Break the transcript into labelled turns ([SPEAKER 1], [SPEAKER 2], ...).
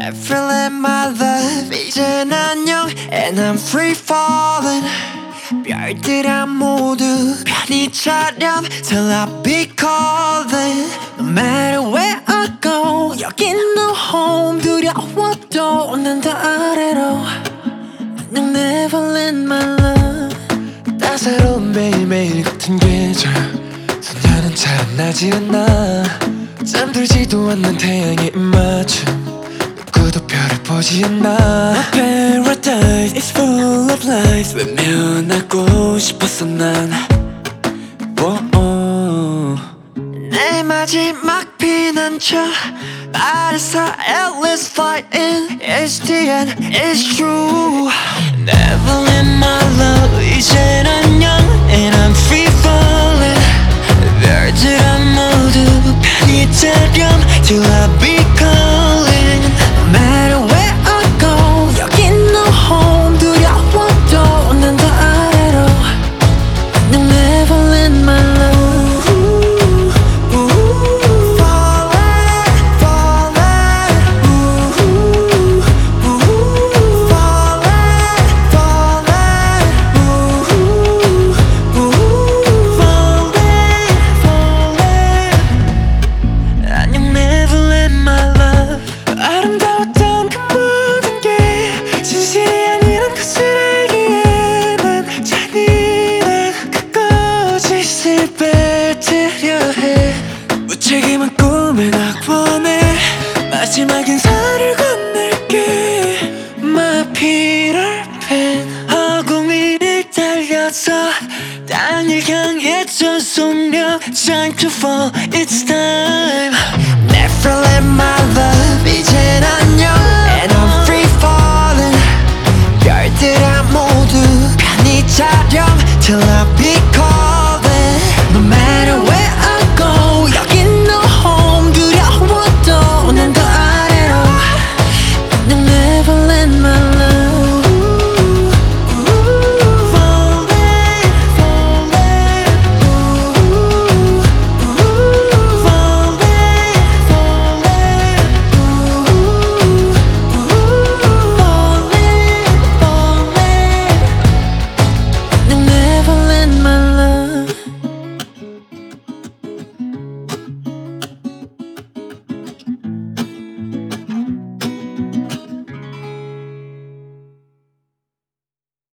[SPEAKER 1] Feeling my love 이젠 안녕 And I'm free falling 별들아 모두 편히 차렴 Till I be calling No matter where I go 여긴 no home 두려워도 난 다 아래로 안녕 Neverland my love 따사로운 매일매일 같은 계절 소녀는 잘 안 나지 않나 잠들지도 않는 태양의 입맞춤 누구도 별을 보지 않나 My paradise is full of lies 외면하고 싶었어 난 내 마지막 피난처 말해서 at least fly in It's the end, it's true Never let my love 이젠 안녕 And I'm free falling 별들아 모두 편히 차렴 Till I be calling No matter where I go 여긴 no home 두려워도 난 더 아래로 안녕 Neverland my love 아름다웠던 그 모든 게 진실이 아니란 것을 알기에 난 잔인한 그 거짓을 빼뜨려 해 무책임한 꿈의 낙원에 마지막 인사를 건넬게 My Peter Pan 허공위를 달려서 땅을 향해 전속력 Time to fall, it's time Never let my